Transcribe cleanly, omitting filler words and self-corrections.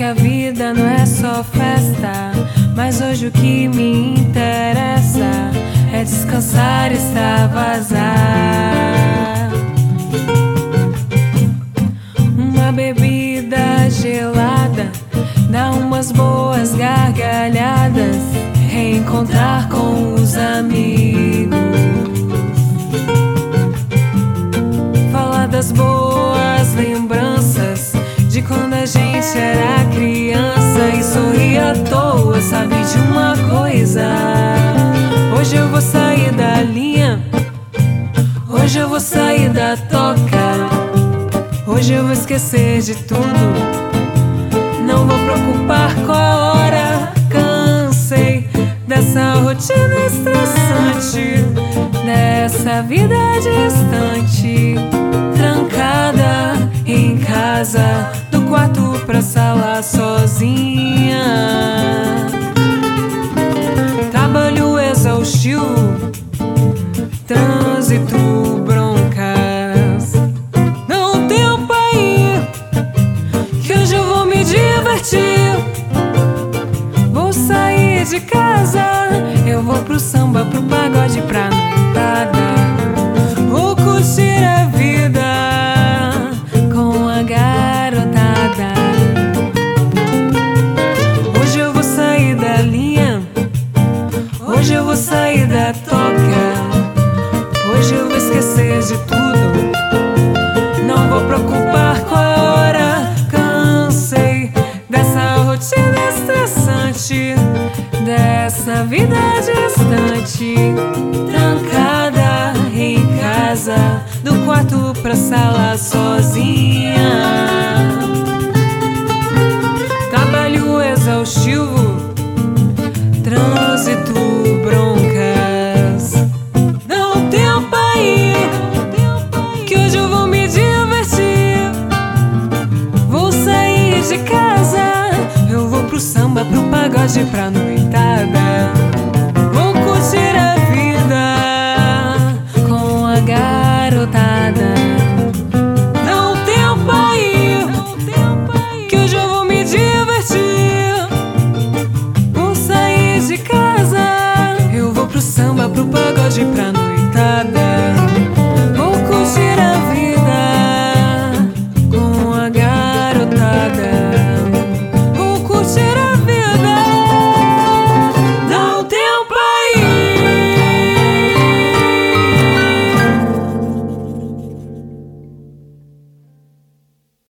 que a vida não é só festa, mas hoje o que me interessa é descansar e extravasar. Uma bebida gelada, dar umas boas gargalhadas, reencontrar com os amigos, falar das boas lembranças de quando a gente era criança e sorria à toa. Sabe de uma coisa? Hoje eu vou sair da linha, hoje eu vou sair da toca, hoje eu vou esquecer de tudo, não vou preocupar com a hora. Cansei dessa rotina estressante, dessa vida distante, trancada em casa, do quarto pra sala sozinha. Trabalho exaustivo, trânsito, broncas. Não tempo aí, que hoje eu vou me divertir. Vou sair de casa, eu vou pro samba, pro pagode, pra noitada. Vou curtir a vida com a garotada. Hoje eu vou sair da linha, hoje eu vou sair da toca, hoje eu vou esquecer de tudo, não vou preocupar com a hora. Cansei dessa rotina estressante, dessa vida distante, trancada em casa, do quarto pra sala sozinha. Trabalho exaustivo, trânsito, broncas. Não tempo aí, que hoje eu vou me divertir. Vou sair de casa, eu vou pro samba, pro pagode, pra